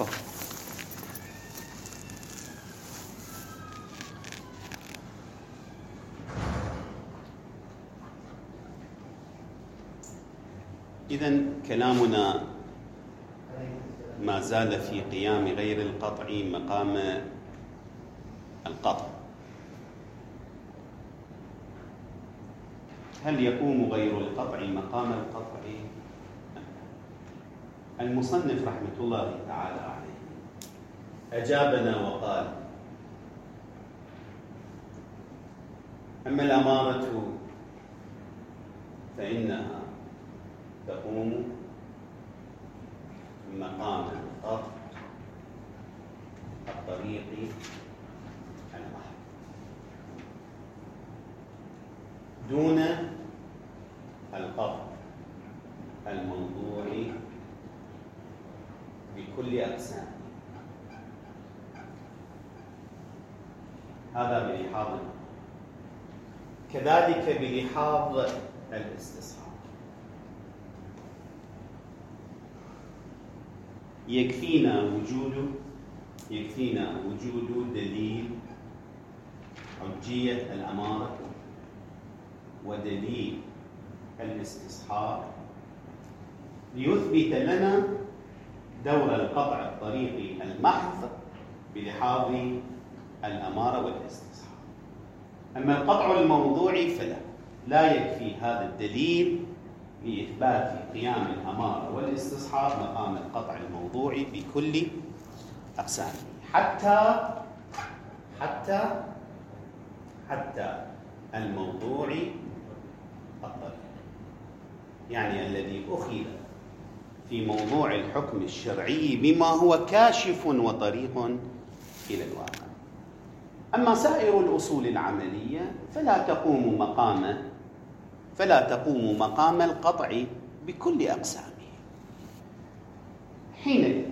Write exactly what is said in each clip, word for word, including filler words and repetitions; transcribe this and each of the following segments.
تفضل. إذن كلامنا ما زال في قيام غير القطع مقام القطع. هل يقوم غير القطع مقام القطع؟ المصنف رحمة الله تعالى عليه أجابنا وقال: أما الأمارة فإنها تقوم مقام القطع الطريقي المحض دون القطع الموضوعي بكل أقسامه. هذا بلحاظ، كذلك بلحاظ الاستصحاب يكفينا وجود يكفينا وجود دليل حجية الأمارة ودليل الاستصحاب ليثبت لنا دور القطع الطريقي المحض بلحاظ الأمارة والاستصحاب. أما القطع الموضوعي فلا لا يكفي هذا الدليل لإثبات قيام الأمارة والاستصحاب مقام القطع الموضوعي بكل أقسامه، حتى حتى حتى الموضوعي الطريق، يعني الذي أخذ في موضوع الحكم الشرعي بما هو كاشف وطريق إلى الواقع. أما سائر الأصول العملية فلا تقوم مقام فلا تقوم مقام القطع بكل أقسامه. حينئذ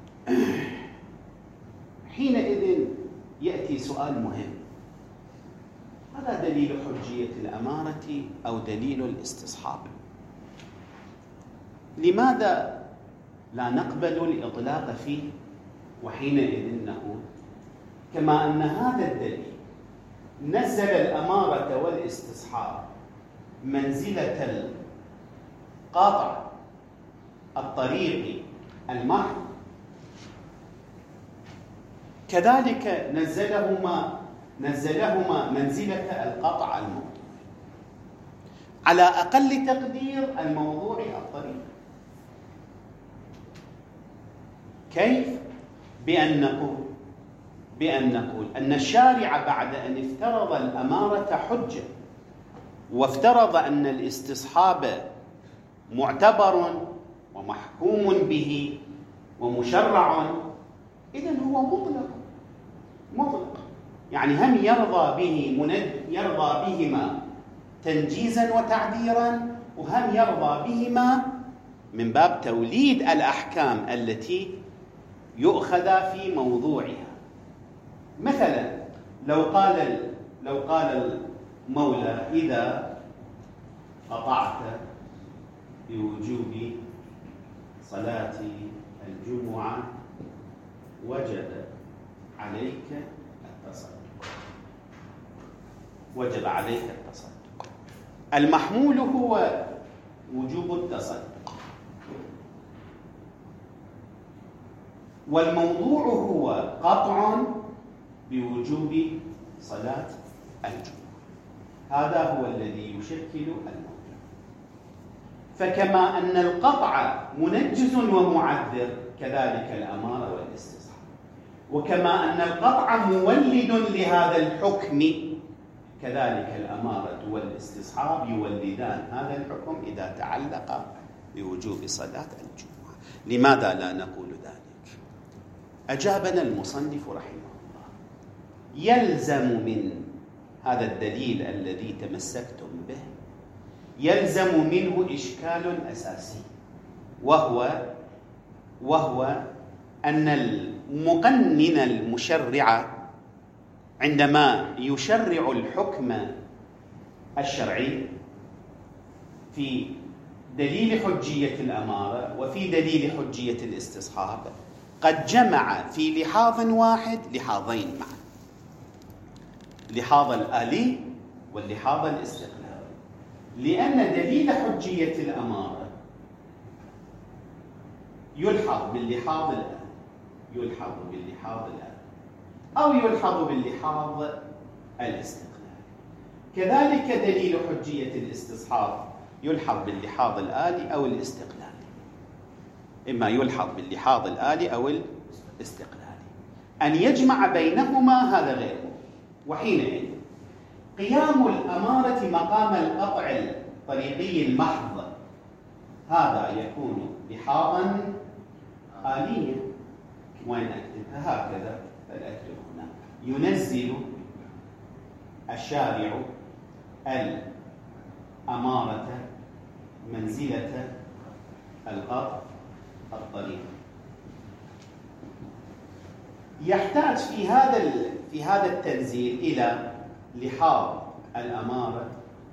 حينئذ يأتي سؤال مهم: هذا دليل حجية الأمارة أو دليل الاستصحاب؟ لماذا لا نقبل الإطلاق فيه؟ وحينئذ نقول كما أن هذا الدليل نزل الأمارة والاستصحاب منزلة القاطع الطريقي المحض، كذلك نزلهما نزلهما منزلة القطع الموضوعي، على أقل تقدير الموضوعي الطريقي. كيف؟ بأن نقول بأن نقول أن الشارع بعد أن افترض الأمارة حجة وافترض أن الاستصحاب معتبر ومحكوم به ومشرع، إذن هو مطلق مطلق يعني هم يرضى به مند يرضى بهما تنجيزا وتعبيرا، وهم يرضى بهما من باب توليد الأحكام التي يؤخذ في موضوعها. مثلا لو قال لو قال المولى: إذا قطعت بوجوب صلاة الجمعة وجب عليك التصدق وجب عليك التصدق المحمول هو وجوب التصدق، والموضوع هو قطع بوجوب صلاة الجمعة. هذا هو الذي يشكل الموضوع. فكما أن القطع منجز ومعذر كذلك الأمارة والاستصحاب، وكما أن القطع مولد لهذا الحكم كذلك الأمارة والاستصحاب يولدان هذا الحكم إذا تعلق بوجوب صلاة الجمعة. لماذا لا نقول ذلك؟ أجابنا المصنف رحمه الله: يلزم من هذا الدليل الذي تمسكتم به يلزم منه إشكال أساسي، وهو وهو أن المقنن المشرع عندما يشرع الحكم الشرعي في دليل حجية الأمارة وفي دليل حجية الاستصحاب قد جمع في لحاظ واحد لحاظين معا، اللحاظ الآلي واللحاظ الاستقلالي، لأن دليل حجية الأمارة يلحظ باللحاظ الآلي، يلحظ باللحاظ الآلي أو يلحظ باللحاظ الاستقلالي. كذلك دليل حجية الاستصحاب يلحظ باللحاظ الآلي أو الاستقلالي، إما يلحظ باللحاظ الآلي أو الاستقلالي. أن يجمع بينهما هذا غير، وحينئذ قيام الأمارة مقام القطع الطريقي المحض هذا يكون لحاظا آليا. وين أكتبها؟ هكذا فالأكتب هنا: ينزل الشارع الأمارة منزلة القطع الطريق. يحتاج في هذا في هذا التنزيل إلى لحاظ الأمارة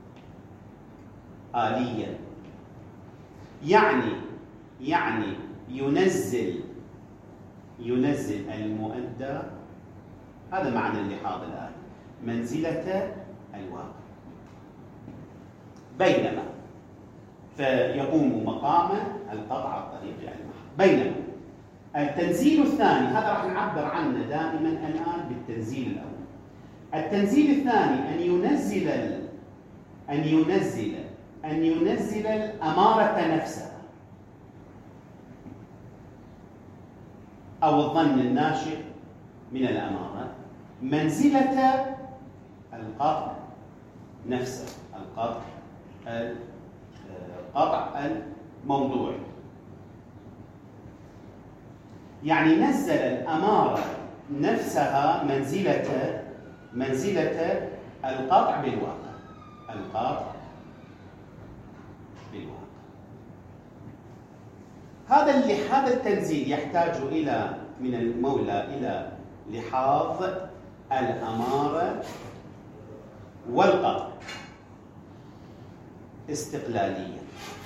آليا، يعني يعني ينزل ينزل المؤدى، هذا معنى اللحاظ الآلي، منزلة الواقع، بينما فيقوم مقام القطع الطريقي المحض. بينما التنزيل الثاني هذا راح نعبر عنه دائما الآن بالتنزيل الأول. التنزيل الثاني أن ينزل أن ينزل أن ينزل الأمارة نفسها أو الظن الناشئ من الأمارة منزلة القطع نفسه، القطع القطع الموضوعي. يعني نزل الأمارة نفسها منزلة منزلة القطع بالواقع، القطع بالواقع. هذا اللي هذا التنزيل يحتاج إلى من المولى إلى لحاظ الأمارة والقطع استقلاليا،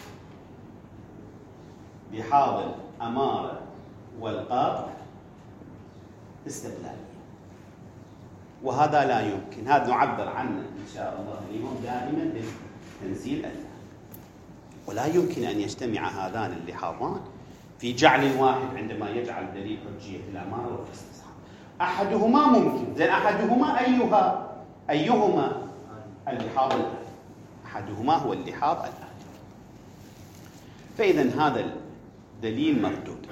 لحاظ الأمارة والقطع استقلاليا، وهذا لا يمكن. هذا نعبر عنه إن شاء الله اليوم دائما بالتنزيل الثاني. ولا يمكن أن يجتمع هذان اللحاظان في جعل واحد عندما يجعل دليل حجية الأمارة والاستصحاب. أحدهما ممكن، زين أحدهما أيها أيهما اللحاظ الآلي، أحدهما هو اللحاظ الآلي. فإذا هذا الدليل مردود،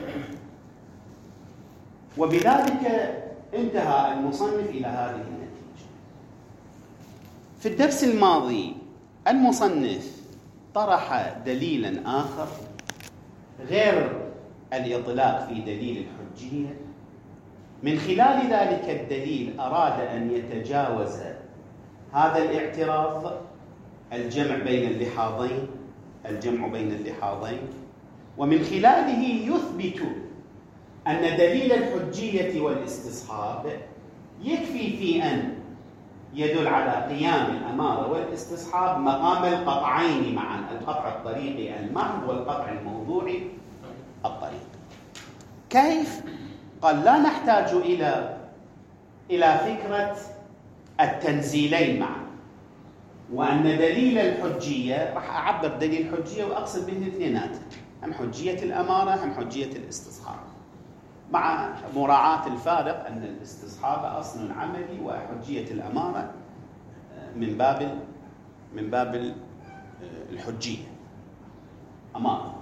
وبذلك انتهى المصنف إلى هذه النتيجة. في الدرس الماضي المصنف طرح دليلا آخر غير الإطلاق في دليل الحجية. من خلال ذلك الدليل أراد أن يتجاوز هذا الاعتراض، الجمع بين اللحاظين الجمع بين اللحاظين ومن خلاله يثبت أن دليل الحجية والاستصحاب يكفي في أن يدل على قيام الأمارة والاستصحاب مقام القطعين معا، القطع الطريقي المحض والقطع الموضوعي الطريقي. كيف؟ قال لا نحتاج إلى إلى فكرة التنزيلين معا، وأن دليل الحجية راح أعبر دليل الحجية وأقصد به الاثنينات، هم حجية الأمارة هم حجية الاستصحاب، مع مراعاة الفارق أن الاستصحاب أصل عملي وحجية الأمارة من باب من باب الحجية أمارة.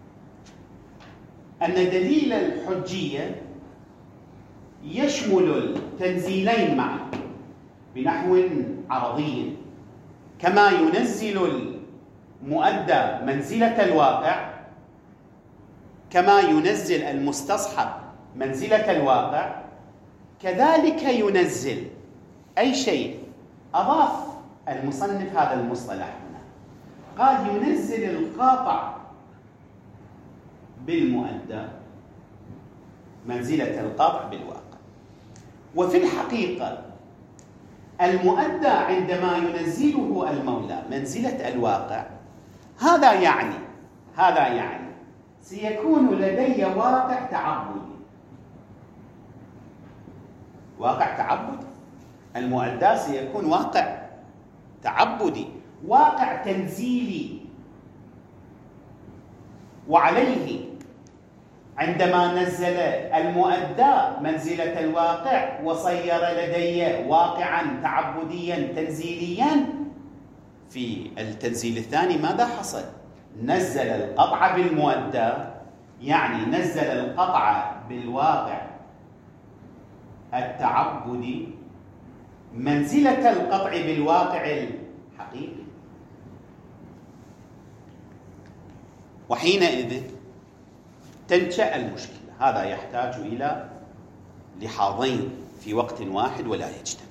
أن دليل الحجية يشمل التنزيلين معا بنحو عرضي، كما ينزل المؤدى منزلة الواقع، كما ينزل المستصحب منزلة الواقع، كذلك ينزل أي شيء. أضاف المصنف هذا المصطلح هنا، قال ينزل القاطع بالمؤدى منزلة القاطع بالواقع. وفي الحقيقة المؤدى عندما ينزله المولى منزلة الواقع، هذا يعني هذا يعني سيكون لدي واقع تعبدي، واقع تعبدي. المؤدى سيكون واقع تعبدي، واقع تنزيلي. وعليه عندما نزل المؤدى منزلة الواقع وصير لدي واقعا تعبديا تنزيليا، في التنزيل الثاني ماذا حصل؟ نزل القطع بالمؤدى، يعني نزل القطع بالواقع التعبدي منزلة القطع بالواقع الحقيقي. وحينئذ تنشأ المشكلة. هذا يحتاج إلى لحاظين في وقت واحد ولا يجتمع.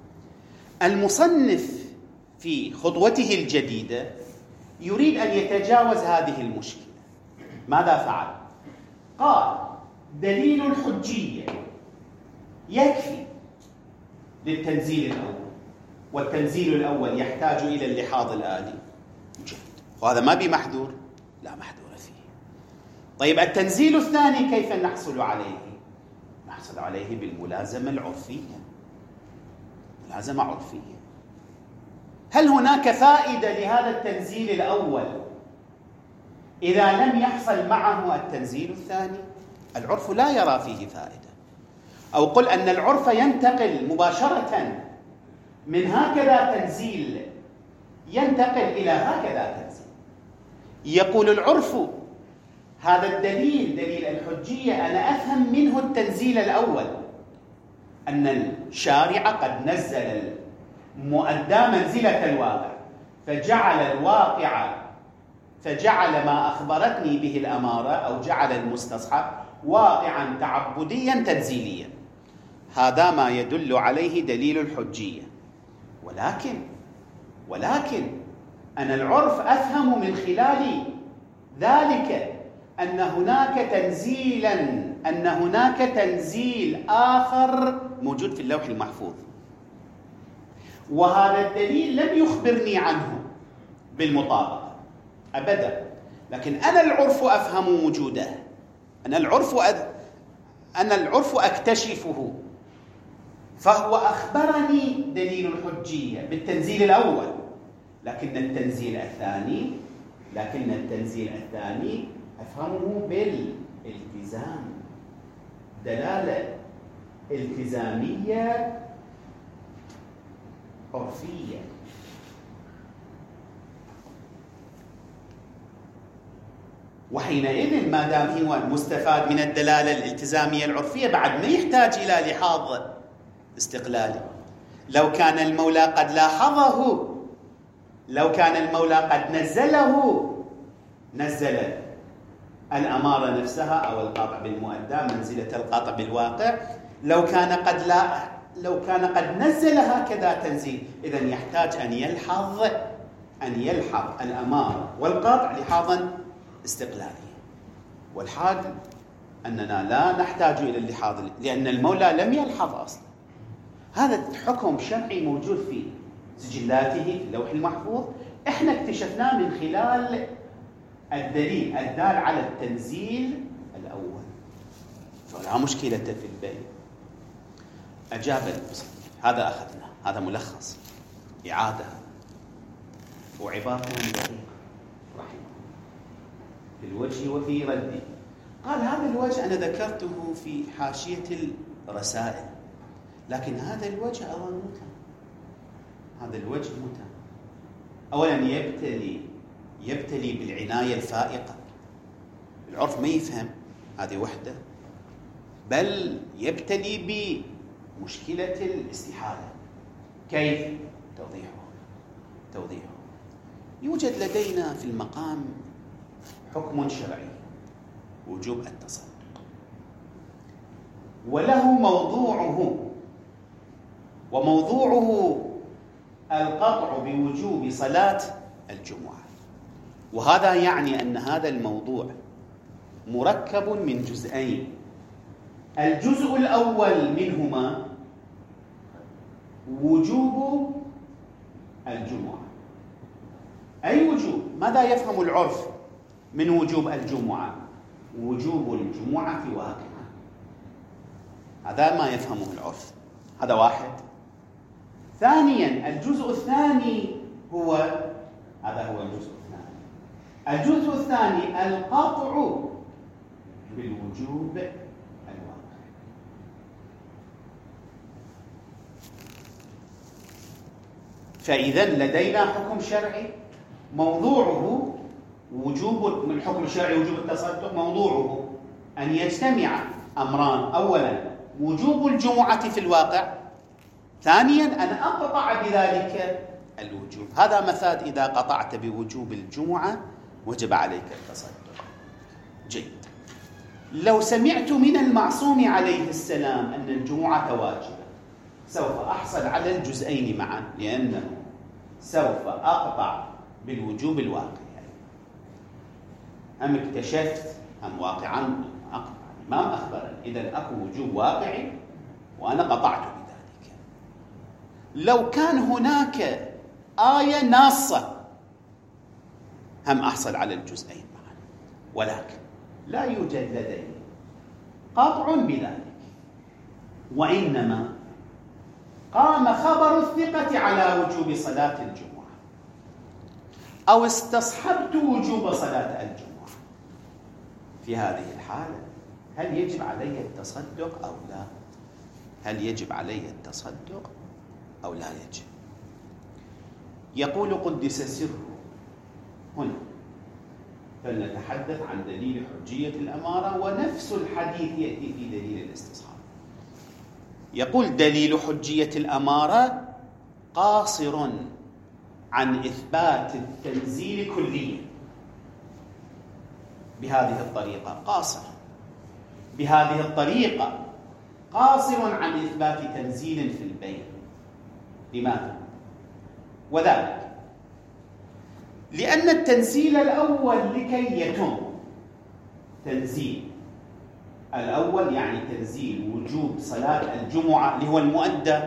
المصنف في خطوته الجديدة يريد أن يتجاوز هذه المشكلة. ماذا فعل؟ قال دليل الحجية يكفي للتنزيل الأول، والتنزيل الأول يحتاج إلى اللحاظ الآلي جهد، وهذا ما بمحذور، لا محذور فيه. طيب التنزيل الثاني كيف نحصل عليه؟ نحصل عليه بالملازمة العرفية، ملازمة عرفية. هل هناك فائدة لهذا التنزيل الأول إذا لم يحصل معه التنزيل الثاني؟ العرف لا يرى فيه فائدة. أو قل أن العرف ينتقل مباشرة من هكذا تنزيل ينتقل إلى هكذا تنزيل. يقول العرف هذا الدليل دليل الحجية أنا أفهم منه التنزيل الأول، أن الشارع قد نزل المؤدى منزلة الواقع، فجعل الواقع فجعل ما أخبرتني به الأمارة أو جعل المستصحب واقعا تعبديا تنزيليا. هذا ما يدل عليه دليل الحجية. ولكن ولكن أنا العرف أفهم من خلال ذلك أن هناك تنزيلا أن هناك تنزيل آخر موجود في اللوح المحفوظ، وهذا الدليل لم يخبرني عنه بالمطابقة أبدا، لكن أنا العرف أفهم وجوده، أنا العرف أد... أنا العرف أكتشفه. فهو أخبرني دليل الحجية بالتنزيل الأول، لكن التنزيل الثاني لكن التنزيل الثاني أفهمه بالالتزام، دلالة التزامية عرفية. وحينئذ ما دام هو المستفاد من الدلالة الالتزامية العرفية بعد ما يحتاج إلى لحاظ استقلالي. لو كان المولى قد لاحظه، لو كان المولى قد نزله، نزل الأمارة نفسها أو القاطع بالمؤدى منزلة القاطع بالواقع، لو كان قد لا لو كان قد نزل هكذا تنزيل، إذن يحتاج أن يلحظ أن يلحظ الأمارة والقاطع لحاظا استقلاليا. والحال أننا لا نحتاج إلى اللحاظ لأن المولى لم يلحظ أصلا. هذا حكم شرعي موجود في سجلاته في اللوح المحفوظ، احنا اكتشفناه من خلال الدليل الدال على التنزيل الأول، فلا مشكلة في البيع. أجاب المصنف. هذا أخذنا، هذا ملخص إعادة وعبارة دقيقة رحمه في الوجه وفي ردي. قال هذا الوجه أنا ذكرته في حاشية الرسائل، لكن هذا الوجه أظن متى هذا الوجه متى أولا يبتلي يبتلي بالعناية الفائقة. العرف ما يفهم هذه وحدة، بل يبتلي بمشكلة الاستحالة. كيف؟ توضيحه توضيحه يوجد لدينا في المقام حكم شرعي وجوب التصدق، وله موضوعه، وموضوعه القطع بوجوب صلاة الجمعة. وهذا يعني أن هذا الموضوع مركب من جزئين. الجزء الأول منهما وجوب الجمعة. أي وجوب؟ ماذا يفهم العرف من وجوب الجمعة؟ وجوب الجمعة في واقعها، هذا ما يفهمه العرف. هذا واحد. ثانيا الجزء الثاني هو هذا هو الجزء الثاني. الجزء الثاني القطع بالوجوب الواقع. فإذا لدينا حكم شرعي موضوعه وجوب، من الحكم الشرعي وجوب التصدق، موضوعه أن يجتمع أمران: أولا وجوب الجمعة في الواقع، ثانيا أن أقطع بذلك الوجوب. هذا مفاد إذا قطعت بوجوب الجمعة وجب عليك التصدق. جيد. لو سمعت من المعصوم عليه السلام أن الجمعة واجبة سوف أحصل على الجزئين معا، لأنه سوف أقطع بالوجوب الواقعي. أم اكتشفت أم واقعا أقطع، الإمام أخبرني، إذن أكو وجوب واقعي وأنا قطعت بذلك. لو كان هناك آية ناصة هم أحصل على الجزئين معا، ولكن لا يوجد لدي قطع بذلك، وإنما قام خبر الثقة على وجوب صلاة الجمعة، أو استصحبت وجوب صلاة الجمعة. في هذه الحالة هل يجب علي التصدق أو لا؟ هل يجب علي التصدق أو لا يجب؟ يقول قدس سره هنا، فلنتحدث عن دليل حجية الأمارة، ونفس الحديث يأتي في دليل الاستصحاب. يقول دليل حجية الأمارة قاصر عن إثبات التنزيل كليا بهذه الطريقة، قاصر بهذه الطريقة قاصر عن إثبات تنزيل في البين. لماذا؟ وذلك لأن التنزيل الأول لكي يتم تنزيل الأول، يعني تنزيل وجوب صلاة الجمعة اللي هو المؤدى،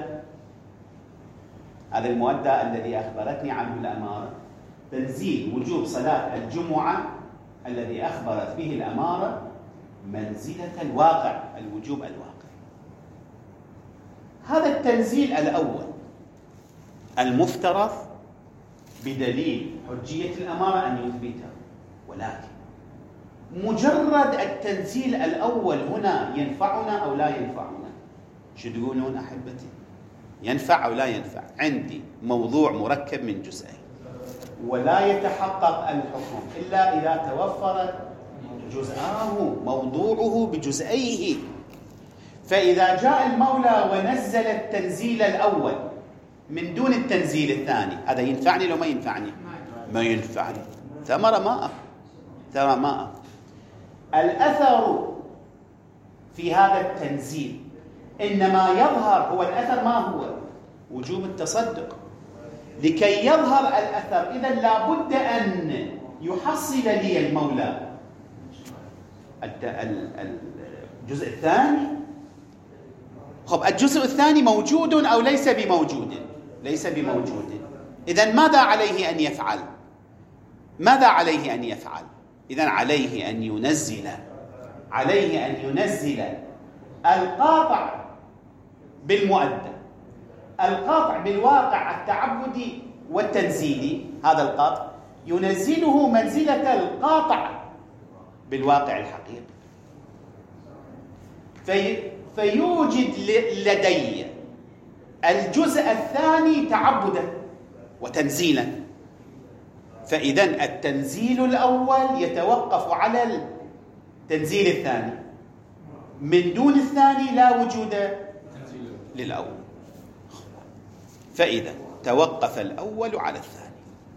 هذا المؤدى الذي أخبرتني عنه الأمارة، تنزيل وجوب صلاة الجمعة الذي أخبرت به الأمارة منزلة الواقع، الوجوب الواقع. هذا التنزيل الأول المفترض بدليل حجية الأمارة أن يثبته، ولكن مجرد التنزيل الأول هنا ينفعنا أو لا ينفعنا؟ شو تقولون أحبتي؟ ينفع أو لا ينفع؟ عندي موضوع مركب من جزئين، ولا يتحقق الحكم إلا إذا توفرت جزءاه موضوعه بجزئيه. فإذا جاء المولى ونزل التنزيل الأول من دون التنزيل الثاني، هذا ينفعني لو ما ينفعني؟ ما ينفعني. ثمرة ماء ثمرة ماء. الأثر في هذا التنزيل إنما يظهر، هو الأثر ما هو؟ وجوب التصدق. لكي يظهر الأثر إذن لابد أن يحصل لي المولى الجزء الثاني. خب الجزء الثاني موجود أو ليس بموجود؟ ليس بموجود. إذن ماذا عليه أن يفعل؟ ماذا عليه أن يفعل؟ إذن عليه أن ينزل عليه أن ينزل القاطع بالمؤدى، القاطع بالواقع التعبدي والتنزيلي، هذا القاطع ينزله منزلة القاطع بالواقع الحقيقي. في فيوجد لدي الجزء الثاني تعبدا وتنزيلا. فإذن التنزيل الأول يتوقف على التنزيل الثاني، من دون الثاني لا وجود للأول. فإذا توقف الأول على الثاني.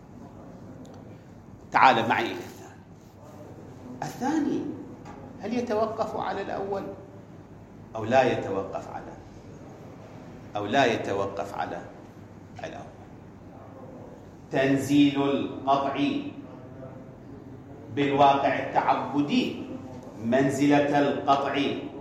تعال معي إلى الثاني. الثاني هل يتوقف على الأول أو لا يتوقف على أو لا يتوقف على الأول؟ تنزيل القطع بالواقع التعبدي منزلة القطع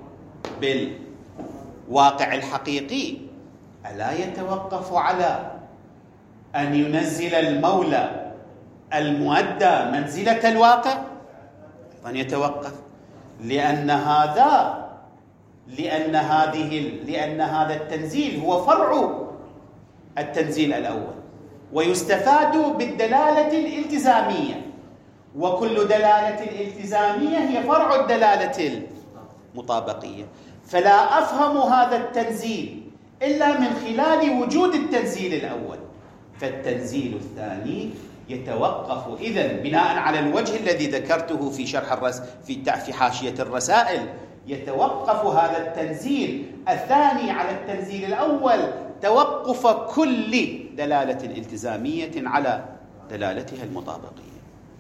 بالواقع الحقيقي ألا يتوقف على أن ينزل المولى المؤدى منزلة الواقع؟ أيضا يتوقف، لأن هذا لأن هذه لأن هذا التنزيل هو فرع التنزيل الأول، ويستفاد بالدلالة الالتزامية، وكل دلالة التزامية هي فرع الدلالة المطابقية. فلا أفهم هذا التنزيل إلا من خلال وجود التنزيل الأول، فالتنزيل الثاني يتوقف إذن بناء على الوجه الذي ذكرته في شرح الرس في في حاشية الرسائل، يتوقف هذا التنزيل الثاني على التنزيل الأول توقف كل دلالة التزامية على دلالتها المطابقية.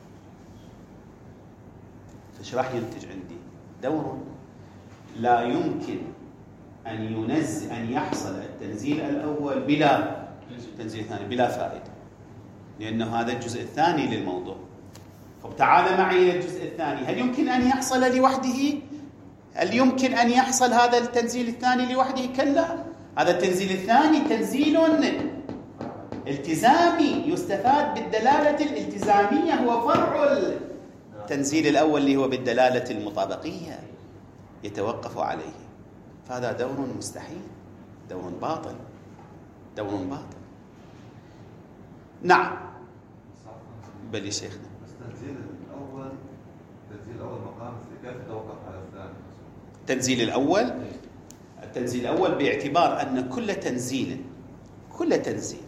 فايش راح ينتج عندي؟ دور لا يمكن أن ينزل أن يحصل التنزيل الأول بلا التنزيل الثاني بلا فائدة، لأنه هذا الجزء الثاني للموضوع. طب تعال معي إلى الجزء الثاني، هل يمكن أن يحصل لوحده؟ هل يمكن أن يحصل هذا التنزيل الثاني لوحده؟ كلا، هذا التنزيل الثاني تنزيل التزامي يستفاد بالدلالة الالتزامية، هو فرع التنزيل الأول اللي هو بالدلالة المطابقية يتوقف عليه. فهذا دور مستحيل، دور باطل، دور باطل. نعم بل يا شيخنا. التنزيل الأول التنزيل الأول مقام كيف يتوقف على الثاني؟ التنزيل الأول التنزيل الأول باعتبار أن كل تنزيل كل تنزيل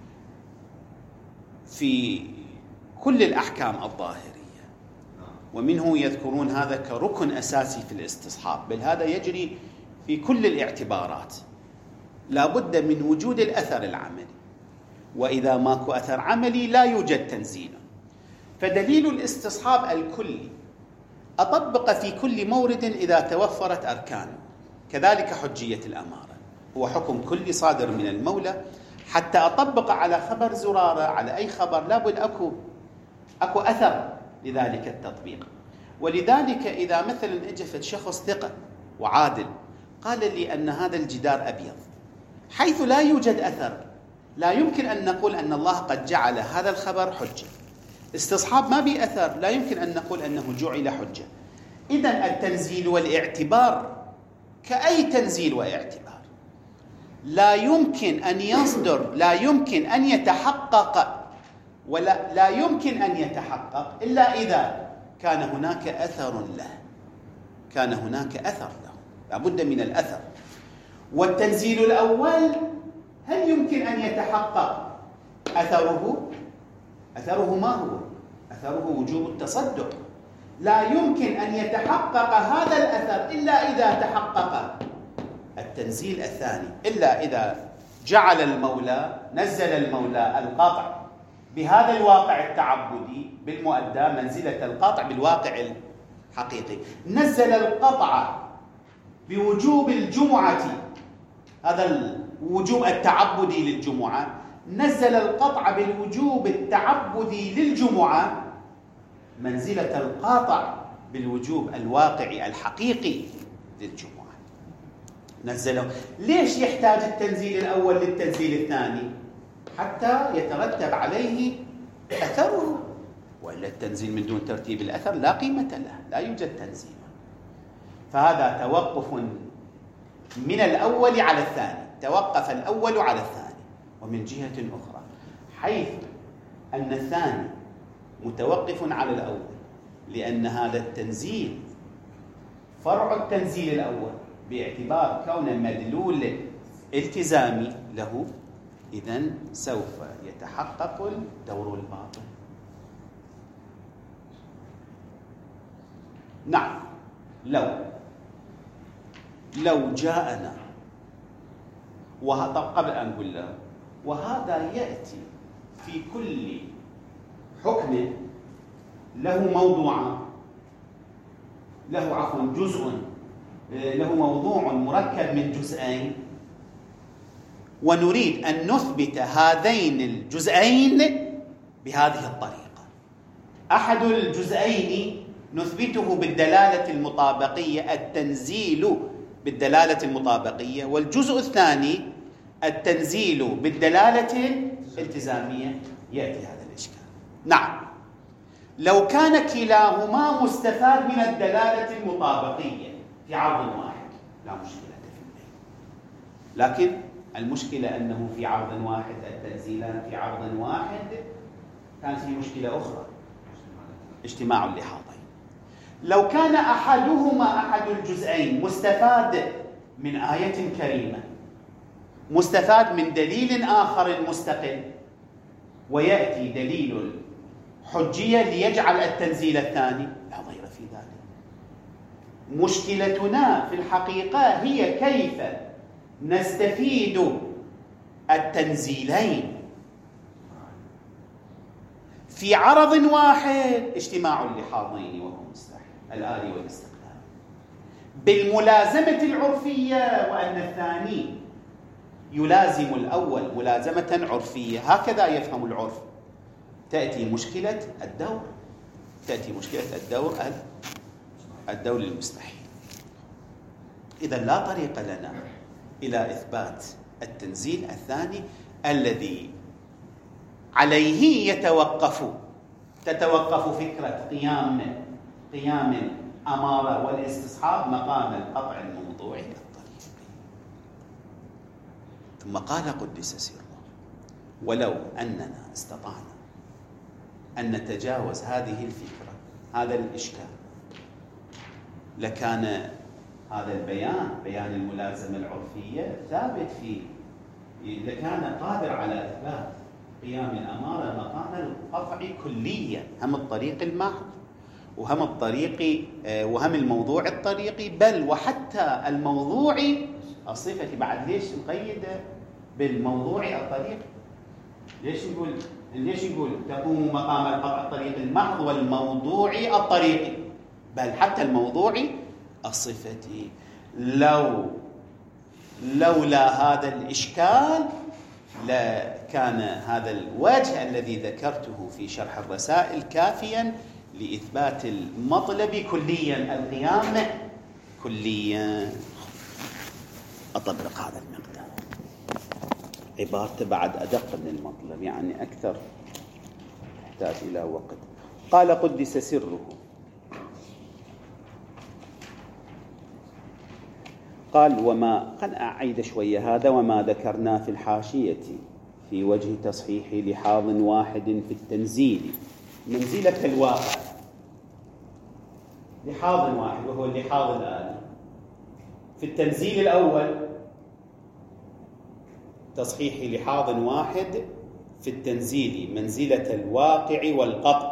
في كل الأحكام الظاهرية، ومنه يذكرون هذا كركن أساسي في الاستصحاب، بل هذا يجري في كل الاعتبارات، لا بد من وجود الأثر العملي، وإذا ماكو أثر عملي لا يوجد تنزيل. فدليل الاستصحاب الكلي أطبق في كل مورد إذا توفرت أركانه، كذلك حجية الأمارة هو حكم كلي صادر من المولى، حتى أطبق على خبر زرارة على أي خبر لابد أكو أكو أثر لذلك التطبيق. ولذلك إذا مثلا اجفت شخص ثقة وعادل قال لي أن هذا الجدار أبيض، حيث لا يوجد أثر لا يمكن أن نقول أن الله قد جعل هذا الخبر حجة. استصحاب ما بي أثر، لا يمكن أن نقول أنه جعل حجة. إذن التنزيل والاعتبار كأي تنزيل واعتبار لا يمكن أن يصدر، لا يمكن أن يتحقق، ولا لا يمكن أن يتحقق إلا إذا كان هناك أثر له، كان هناك أثر له، لا بد من الأثر. والتنزيل الأول هل يمكن أن يتحقق أثره؟ أثره ما هو؟ أثره وجوب التصدق. لا يمكن أن يتحقق هذا الأثر إلا إذا تحقق التنزيل الثاني، إلا إذا جعل المولى نزل المولى القطع بهذا الواقع التعبدي بالمؤدى منزلة القطع بالواقع الحقيقي، نزل القطع بوجوب الجمعة، هذا الوجوب التعبدي للجمعة، نزل القطع بالوجوب التعبدي للجمعة منزلة القاطع بالوجوب الواقعي الحقيقي للجمعة. نزله. ليش يحتاج التنزيل الأول للتنزيل الثاني؟ حتى يترتب عليه أثره، وإلا التنزيل من دون ترتيب الأثر لا قيمة له، لا يوجد تنزيل. فهذا توقف من الأول على الثاني، توقف الأول على الثاني. ومن جهة أخرى حيث أن الثاني متوقف على الأول لأن هذا التنزيل فرع التنزيل الأول باعتبار كون مدلول التزامي له، إذن سوف يتحقق الدور الباطن. نعم، لو لو جاءنا وطب قبل أن نقول له، وهذا يأتي في كل حكم له موضوعان، له عفوا جزء، له موضوع مركب من جزئين، ونريد أن نثبت هذين الجزئين بهذه الطريقة. أحد الجزئين نثبته بالدلالة المطابقية، التنزيل بالدلالة المطابقية، والجزء الثاني التنزيل بالدلالة الالتزامية. يأتي هذا الإشكال. نعم، لو كان كلاهما مستفاد من الدلالة المطابقية في عرض واحد، لا مشكلة في البيع. لكن المشكلة أنه في عرض واحد التنزيلان في عرض واحد، كانت في مشكلة أخرى، اجتماع اللحاظين. لو كان أحدهما أحد الجزئين مستفاد من آية كريمة، مستفاد من دليل آخر مستقل، ويأتي دليل حجية ليجعل التنزيل الثاني، لا ضير في ذلك. مشكلتنا في الحقيقة هي كيف نستفيد التنزيلين في عرض واحد، اجتماع اللحاظين وهو مستحيل، الآلي والاستقلال، بالملازمة العرفية، وأن الثاني يلازم الأول ملازمة عرفية. هكذا يفهم العرف. تأتي مشكلة الدور، تأتي مشكلة الدور الدور المستحيل. إذا لا طريق لنا إلى إثبات التنزيل الثاني الذي عليه يتوقف تتوقف فكرة قيام قيام الأمارة والاستصحاب مقام القطع الموضوعي الطريقي. ثم قال قدس سره: ولو أننا استطعنا أن نتجاوز هذه الفكرة، هذا الإشكال، لكان هذا البيان، بيان الملازمة العرفية، ثابت فيه، لكان قادر على إثبات قيام الأمارة مقام القطع كليا، هم الطريق المحض وهم الطريق وهم الموضوع الطريقي، بل وحتى الموضوع الصفة. بعد ليش نقيد بالموضوع الطريقي؟ ليش نقول ليش نقول تقوم مقام القطع الطريقي المحض والموضوع الطريقي، بل حتى الموضوع الصفة. لو لولا هذا الإشكال لكان هذا الوجه الذي ذكرته في شرح الرسائل كافيا لإثبات المطلب كليا، القيام كليا. أطبق هذا المقدار، عبارته بعد أدق من المطلب، يعني أكثر، تحتاج إلى وقت. قال قدس سره: قال وما قد أعيد شوية هذا وما ذكرنا في الحاشية في وجه تصحيح لحاظ واحد في التنزيل منزلة الواقع. لحاظ واحد وهو اللحاظ الآلي. في التنزيل الأول تصحيح لحاظ واحد في التنزيل منزلة الواقع والقطع،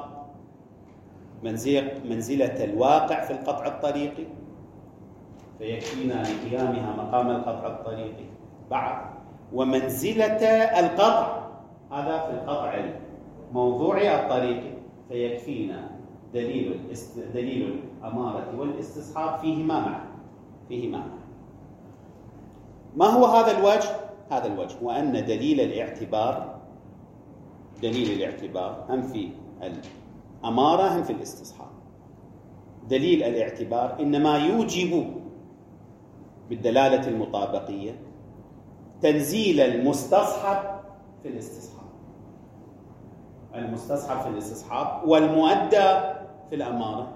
منزلة الواقع في القطع الطريقي، فيكفينا لقيامها مقام القطع الطريقي. بعد ومنزلة القطع، هذا في القطع الموضوعي الطريقي، فيكفينا دليل دليل الأمارة والاستصحاب فيهما معا فيهما معا. ما هو هذا الوجه؟ هذا الوجه وأن دليل الاعتبار دليل الاعتبار هم في الأمارة هم في الاستصحاب. دليل الاعتبار إنما يوجب بالدلالة المطابقية تنزيل المستصحب في الاستصحاب، المستصحب في الاستصحاب والمؤدى في الأمارة،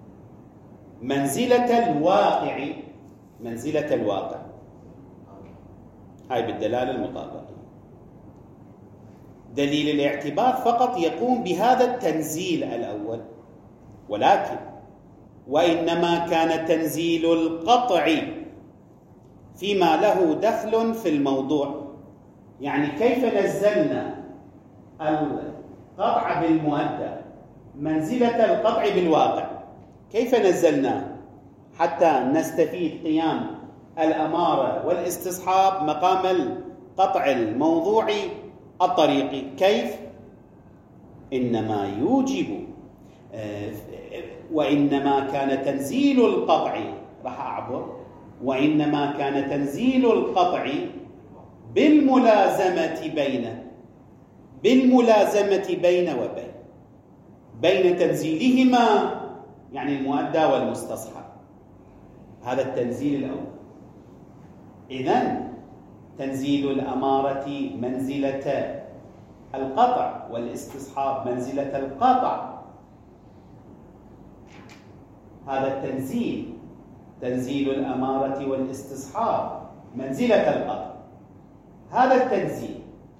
منزلة الواقع منزلة الواقع، هاي بالدلالة المطابقية. دليل الاعتبار فقط يقوم بهذا التنزيل الأول، ولكن وإنما كان تنزيل القطع فيما له دخل في الموضوع. يعني كيف نزلنا القطع بالمؤدى منزلة القطع بالواقع؟ كيف نزلنا حتى نستفيد قيام الأمارة والاستصحاب مقام القطع الموضوعي الطريقي؟ كيف؟ إنما يوجب وإنما كان تنزيل القطع، راح أعبر، وإنما كان تنزيل القطع بالملازمة بين بالملازمة بين وبين بين تنزيلهما، يعني المؤدى والمستصحب، هذا التنزيل الأول. إذن تنزيل الأمارة منزلة القطع والاستصحاب منزلة القطع، هذا التنزيل تنزيل الأمارة والاستصحاب منزلة القطع. هذا التنزيل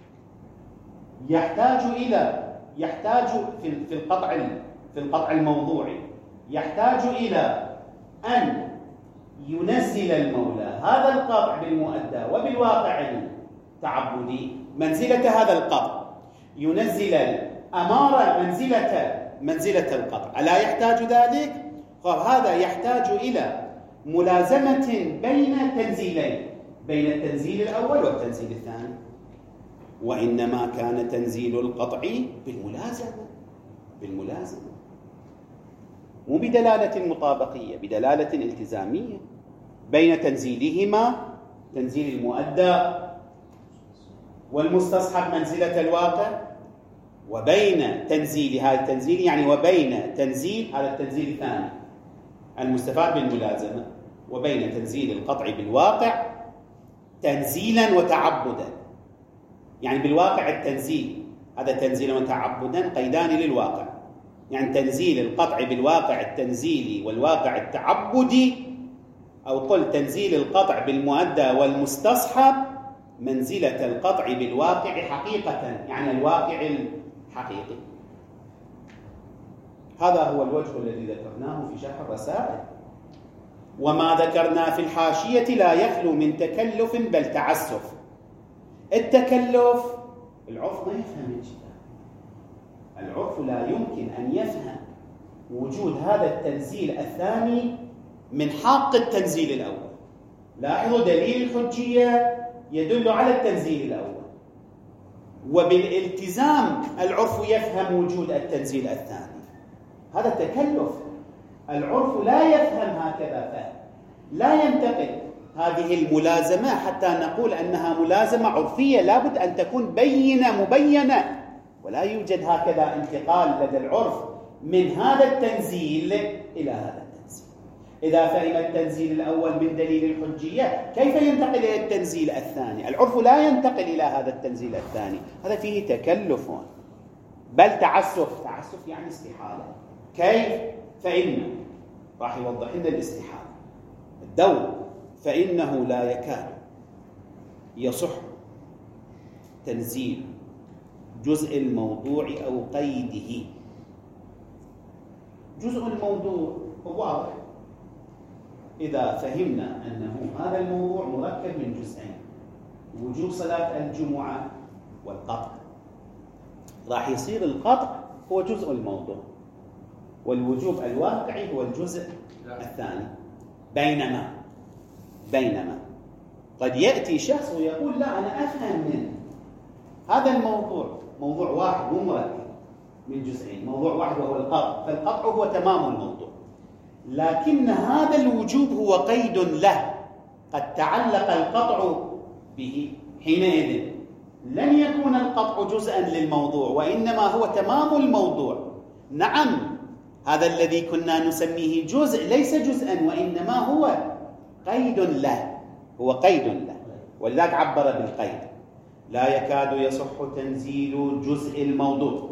يحتاج إلى يحتاج في في القطع في القطع الموضوعي يحتاج إلى أن ينزل المولى هذا القطع بالمؤدى وبالواقع التعبدي منزلة هذا القطع، ينزل الأمارة منزلة منزلة القطع. ألا يحتاج ذلك؟ فهذا يحتاج إلى ملازمة بين تنزيلين، بين التنزيل الأول والتنزيل الثاني. وإنما كان تنزيل القطع بالملازمة بالملازمة مو بدلالة المطابقية، بدلالة التزامية بين تنزيلهما تنزيل المؤدى والمستصحب منزلة الواقع، وبين تنزيل هذا التنزيل يعني وبين تنزيل هذا التنزيل الثاني المستفاد بالملازمة، وبين تنزيل القطع بالواقع تنزيلا وتعبدا. يعني بالواقع التنزيل هذا تنزيلا وتعبدا قيدان للواقع، يعني تنزيل القطع بالواقع التنزيلي والواقع التعبدي، أو قل تنزيل القطع بالمؤدى والمستصحب منزلة القطع بالواقع حقيقة، يعني الواقع الحقيقي. هذا هو الوجه الذي ذكرناه في شرح الرسائل. وما ذكرنا في الحاشية لا يخلو من تكلف بل تعسف. التكلف العرف ما يفهم الكتاب، العرف لا يمكن أن يفهم وجود هذا التنزيل الثاني من حق التنزيل الأول. لاحظوا دليل الحجية يدل على التنزيل الأول، وبالالتزام العرف يفهم وجود التنزيل الثاني. هذا تكلف، العرف لا يفهم هكذا فهم، لا ينتقل هذه الملازمة حتى نقول أنها ملازمة عرفية لابد أن تكون بينة مبينة، ولا يوجد هكذا انتقال لدى العرف من هذا التنزيل إلى هذا التنزيل. إذا فهم التنزيل الأول من دليل الحجية كيف ينتقل إلى التنزيل الثاني؟ العرف لا ينتقل إلى هذا التنزيل الثاني، هذا فيه تكلف بل تعسف. تعسف يعني استحالة. كيف؟ فإن راح يوضح لنا الاستحالة الدور. فإنه لا يكاد يصح تنزيل جزء الموضوع أو قيده. جزء الموضوع هو واضح، إذا فهمنا أنه هذا الموضوع مركب من جزئين، وجوب صلاة الجمعة والقطع، راح يصير القطع هو جزء الموضوع والوجوب الواقعي هو الجزء الثاني. بينما بينما قد يأتي شخص ويقول لا أنا أفهم من هذا الموضوع موضوع واحد مو مركب من جزئين، موضوع واحد وهو القطع، فالقطع هو تمام الموضوع، لكن هذا الوجوب هو قيد له، قد تعلق القطع به، حينئذ لن يكون القطع جزءا للموضوع وإنما هو تمام الموضوع. نعم هذا الذي كنا نسميه جزء ليس جزءا وإنما هو قيد له، هو قيد له، ولذلك عبر بالقيد. لا يكاد يصح تنزيل جزء الموضوع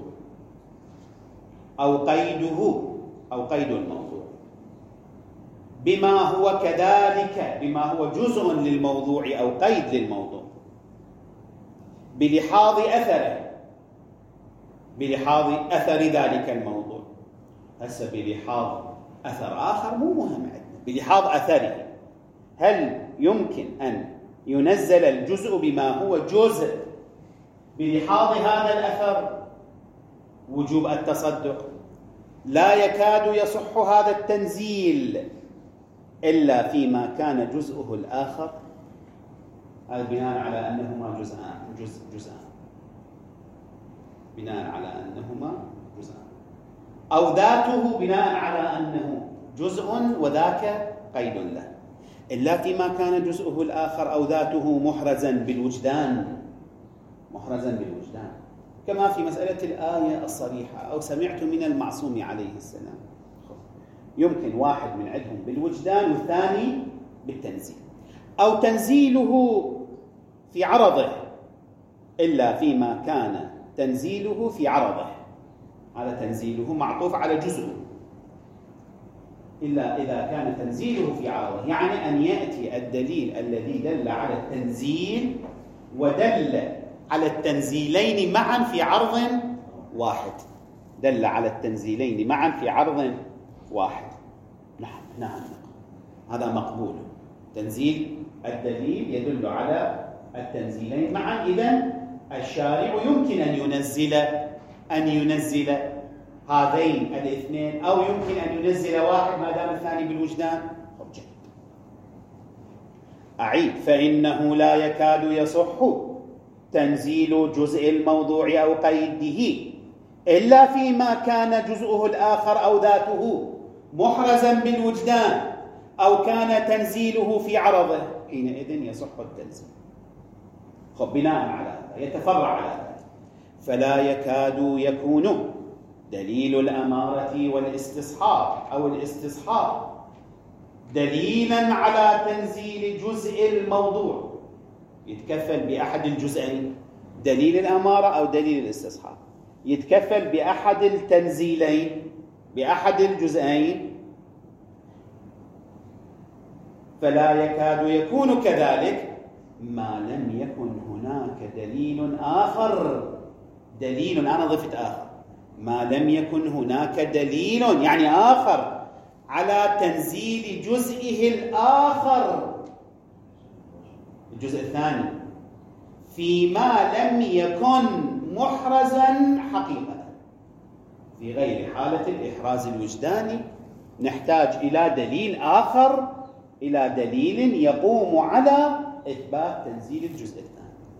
أو قيده أو قيد الموضوع بما هو كذلك، بما هو جزء للموضوع أو قيد للموضوع بلحاظ أثره، بلحاظ أثر ذلك الموضوع. هسه بلحاظ أثر آخر مو مهم عندنا، بلحاظ أثره هل يمكن أن ينزل الجزء بما هو جزء بلحاظ هذا الأثر؟ وجوب التصدق لا يكاد يصح هذا التنزيل إلا فيما كان جزءه الآخر، هذا بناء على أنهما جزءان جزء جزءان بناء على أنهما جزءان، أو ذاته بناء على أنه جزء وذاك قيد له، إلا فيما كان جزءه الآخر أو ذاته محرزا بالوجدان، محرزا بالوجدان، كما في مسألة الآية الصريحة أو سمعت من المعصوم عليه السلام. يمكن واحد من عندهم بالوجدان والثاني بالتنزيل، أو تنزيله في عرضه إلا فيما كان تنزيله في عرضه، هذا تنزيله معطوف على جزءه. إلا إذا كان تنزيله في عرضه، يعني أن يأتي الدليل الذي دل على التنزيل ودل على التنزيلين معا في عرض واحد، دل على التنزيلين معا في عرض واحد. نعم نعم هذا مقبول، تنزيل الدليل يدل على التنزيلين معا، إذن الشارع يمكن أن ينزل أن ينزل هذين الاثنين، أو يمكن أن ينزل واحد ما دام الثاني بالوجدان. أعيد: فإنه لا يكاد يصح تنزيل جزء الموضوع أو قيده إلا فيما كان جزءه الآخر أو ذاته محرزا بالوجدان، أو كان تنزيله في عرضه، حينئذ يصح التنزيل. خب بناء على هذا يتفرع على ذلك: فلا يكاد يكون دليل الأمارة والاستصحاب أو الاستصحاب دليلا على تنزيل جزء الموضوع، يتكفل بأحد الجزئين، دليل الأمارة أو دليل الاستصحاب، يتكفل بأحد التنزيلين بأحد الجزئين. فلا يكاد يكون كذلك ما لم يكن هناك دليل آخر، دليل أنا ضفت آخر، ما لم يكن هناك دليل يعني آخر على تنزيل جزئه الآخر، الجزء الثاني، فيما لم يكن محرزا حقيقة. في غير حالة الإحراز الوجداني نحتاج إلى دليل آخر، إلى دليل يقوم على إثبات تنزيل الجزء الثاني.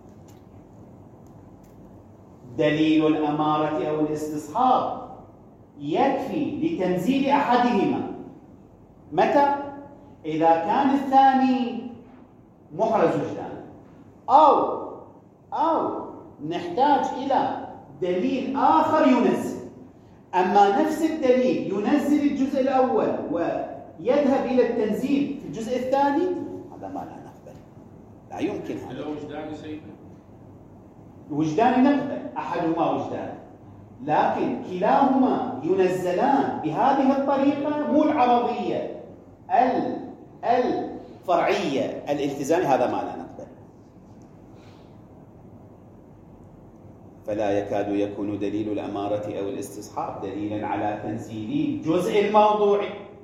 دليل الأمارة أو الاستصحاب يكفي لتنزيل أحدهما. متى؟ إذا كان الثاني محرز وجداني، أو أو نحتاج إلى دليل آخر ينزل. أما نفس الدليل ينزل الجزء الأول ويذهب إلى التنزيل في الجزء الثاني، هذا ما لا نقبل، لا يمكن هذا. لو وجداني سيدنا وجداني نقبل، أحدهما وجداني، لكن كلاهما ينزلان بهذه الطريقة، مو العرضية الفرعية الالتزامية، هذا ما لا نقبل. فلا يكاد يكون دليل الأمارة أو الاستصحاب دليلا على تنزيل جزء الموضوع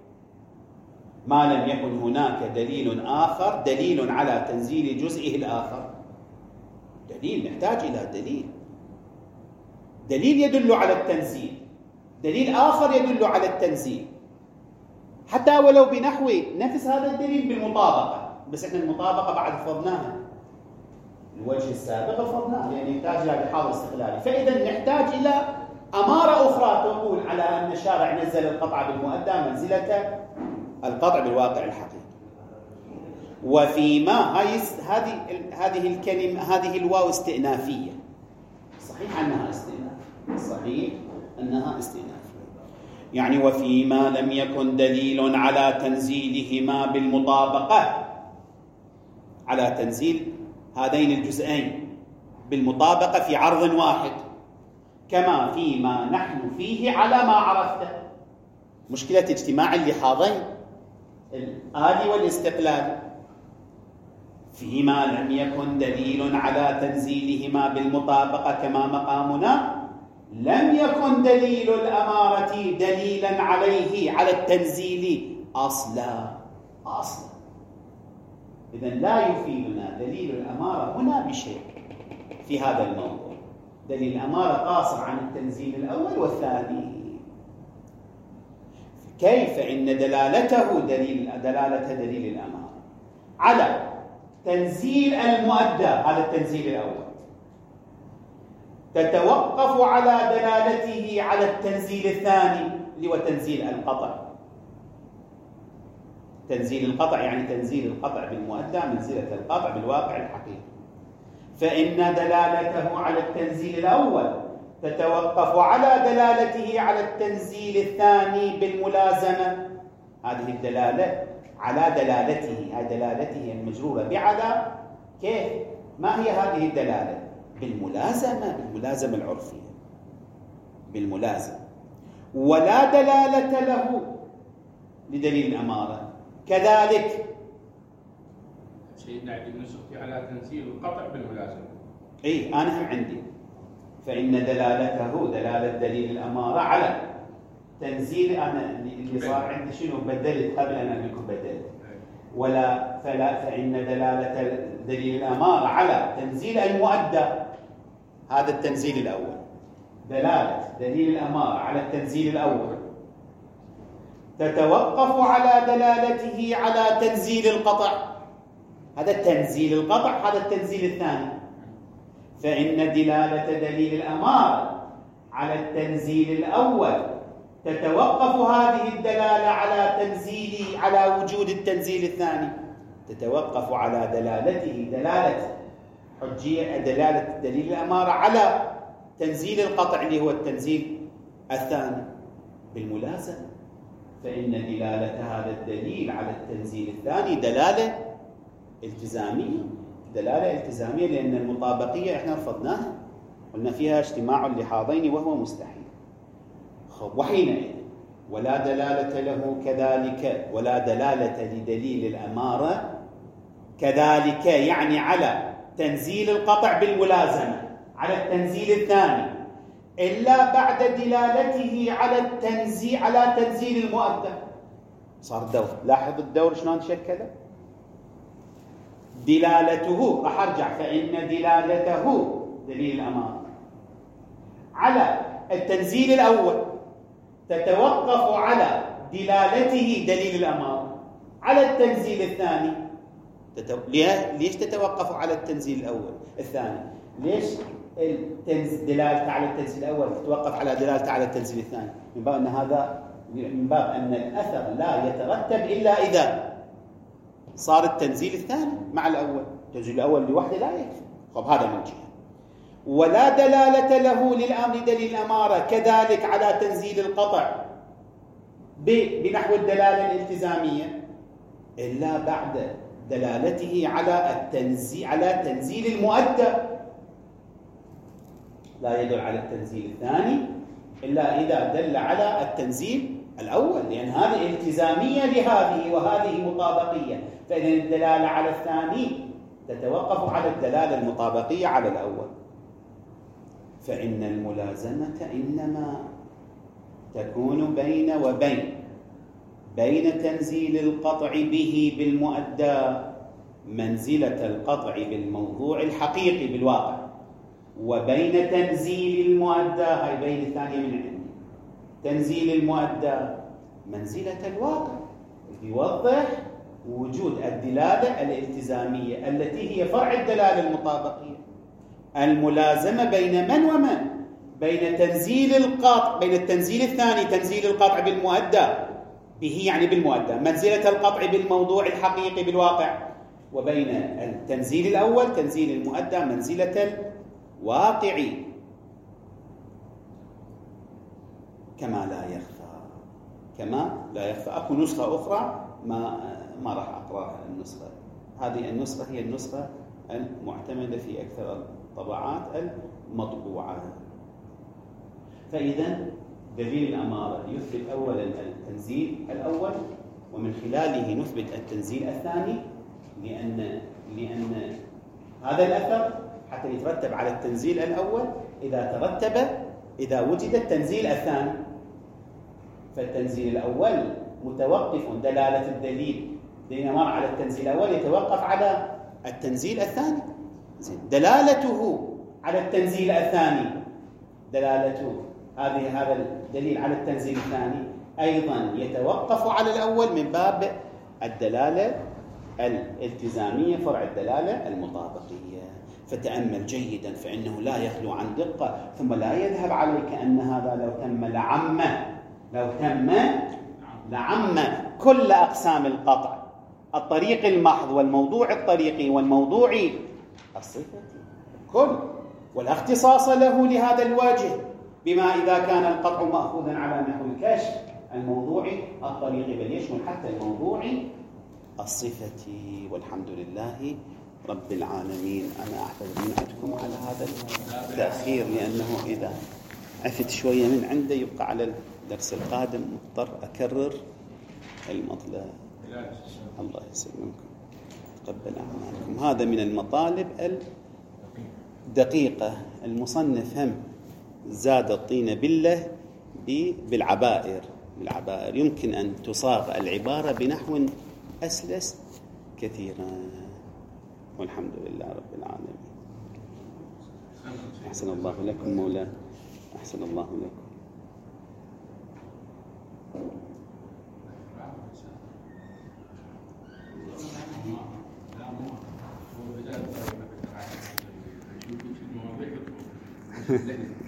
ما لم يكن هناك دليل آخر، دليل على تنزيل جزئه الآخر. دليل نحتاج إلى دليل، دليل يدل على التنزيل، دليل آخر يدل على التنزيل، حتى ولو بنحو نفس هذا الدليل بالمطابقة، بس احنا المطابقة بعد فرضناها، الوجه السابق فرضناه لأن يحتاج إلى لحاظ استقلالي. فإذا نحتاج إلى أمارة أخرى تقول على أن الشارع نزل القطع بالمؤدى منزلة القطع بالواقع الحقيقي. وفيما هذه هذه الكلمة، هذه الواو استئنافية، صحيح أنها استئناف، صحيح أنها استئنافية، يعني وفيما لم يكن دليل على تنزيلهما بالمطابقة، على تنزيل هذين الجزئين بالمطابقة في عرض واحد، كما فيما نحن فيه على ما عرفته. مشكلة اجتماع اللحاظين الآلي والاستقلال. فيما لم يكن دليل على تنزيلهما بالمطابقة كما مقامنا، لم يكن دليل الأمارة دليلا عليه على التنزيل أصلا أصلا. إذن لا يفيدنا دليل الأمارة هنا بشيء في هذا الموضوع. دليل الأمارة قاصر عن التنزيل الأول والثاني. كيف إن دلالته دليل دلالة دليل الأمارة على تنزيل المؤدى، هذا التنزيل الأول، تتوقف على دلالته على التنزيل الثاني اللي هو تنزيل القطع. تنزيل القطع يعني تنزيل القطع بالمؤدى منزلة القطع بالواقع الحقيقي. فإن دلالته على التنزيل الأول تتوقف على دلالته على التنزيل الثاني بالملازمة. هذه الدلالة على دلالته، هذه دلالته المجرورة بعلى. كيف؟ ما هي هذه الدلالة؟ بالملازمة، بالملازمة لدليل الأمارة. كذلك سيدنا عندي نسختي على تنزيل القطع بالملازمة. اي انا هم عندي فإن دلالته دلالة دليل الأمارة على تنزيل. انا اللي صار عندي شنو بدلت قبل ان اقول لكم بدلت ولا فلا فإن دلالة دليل الأمارة على تنزيل المؤدى. هذا التنزيل الأول. دلالة دليل الأمارة على التنزيل الأول تتوقف على دلالته على تنزيل القطع. هذا التنزيل القطع، هذا التنزيل الثاني. فإن دلالة دليل الأمارة على التنزيل الأول تتوقف هذه الدلالة على تنزيل على وجود التنزيل الثاني. تتوقف على دلالته دلالة حجية دلالة دليل الأمارة على تنزيل القطع اللي هو التنزيل الثاني بالملازمة. فإن دلالة هذا الدليل على التنزيل الثاني دلالة التزامية. دلالة التزامية لأن المطابقية إحنا رفضناها، قلنا فيها اجتماع لحاضين وهو مستحيل. وحينئذ ولا دلالة له كذلك ولا دلالة لدليل الأمارة كذلك يعني على تنزيل القطع بالملازمة على التنزيل الثاني إلا بعد دلالته على التنزيل على تنزيل المؤدى. صار دور. لاحظ الدور شلون تشكله. دلالته راح ارجع فإن دلالته دليل الأمارة على التنزيل الأول تتوقف على دلالته دليل الأمارة على التنزيل الثاني. تتو... ليش تتوقف على التنزيل الأول الثاني؟ ليش التنز... دلالته على التنزيل الأول تتوقف على دلالته على التنزيل الثاني؟ من باب أن هذا من باب أن الأثر لا يترتب إلا إذا صار التنزيل الثاني مع الأول. التنزيل الأول لوحده لا يكفي. طب هذا من جهة. ولا دلالة له للأمر دليل الأمارة كذلك على تنزيل القطع بنحو الدلالة الالتزامية إلا بعد دلالته على التنزيل على تنزيل المؤدى. لا يدل على التنزيل الثاني إلا إذا دل على التنزيل الأول، لأن هذه التزامية لهذه وهذه مطابقية. فإذا الدلالة على الثاني تتوقف على الدلالة المطابقية على الأول. فإن الملازمة إنما تكون بين وبين بين تنزيل القطع به بالمؤدى منزلة القطع بالموضوع الحقيقي بالواقع، وبين تنزيل المؤدى هاي بين الثانية من عندي تنزيل المؤدى منزلة الواقع يوضح وجود الدلالة الالتزامية التي هي فرع الدلالة المطابقية. الملازمة بين من ومن؟ بين تنزيل القطع بين التنزيل الثاني تنزيل القطع بالمؤدى به يعني بالمؤدى منزلة القطع بالموضوع الحقيقي بالواقع، وبين التنزيل الأول تنزيل المؤدى منزلة الواقع. كما لا يخفى كما لا يخفى أكو نسخة أخرى ما ما راح أقرأ النسخة هذه. النسخة هي النسخة المعتمدة في أكثر الطبعات المطبوعة. فإذا دليل الأمارة يثبت أولا التنزيل الأول ومن خلاله نثبت التنزيل الثاني، لأن لأن هذا الأثر حتى يترتب على التنزيل الأول إذا ترتب إذا وجد التنزيل الثاني. فالتنزيل الأول متوقف دلالة الدليل دليل الأمارة على التنزيل الأول يتوقف على التنزيل الثاني. دلالته على التنزيل الثاني دلالته هذه هذا الدليل على التنزيل الثاني أيضا يتوقف على الأول من باب الدلالة الالتزامية فرع الدلالة المطابقية. فتأمل جيدا فإنه لا يخلو عن دقة، ثم لا يذهب عليك أن هذا لو تم لعم لو تم لعم كل أقسام القطع الطريق المحض والموضوع الطريقي والموضوع الصفتي كل، ولا اختصاص له لهذا الوجه بما إذا كان القطع مأخوذا على نحو الكشف الموضوعي الطريقي، بل يشمل حتى الموضوعي الصفتي. والحمد لله رب العالمين. أنا أعتذر من عندكم على هذا التأخير لأنه إذا عفت شوية من عنده يبقى على الدرس القادم مضطر أكرر المطلب. الله يسلمكم، تقبل أعمالكم. هذا من المطالب الدقيقة. المصنف هم زاد الطين بالله بالعبائر. بالعبائر يمكن أن تصاغ العبارة بنحو أسلس كثيرا. والحمد لله رب العالمين. أحسن الله لكم مولانا، أحسن الله لكم.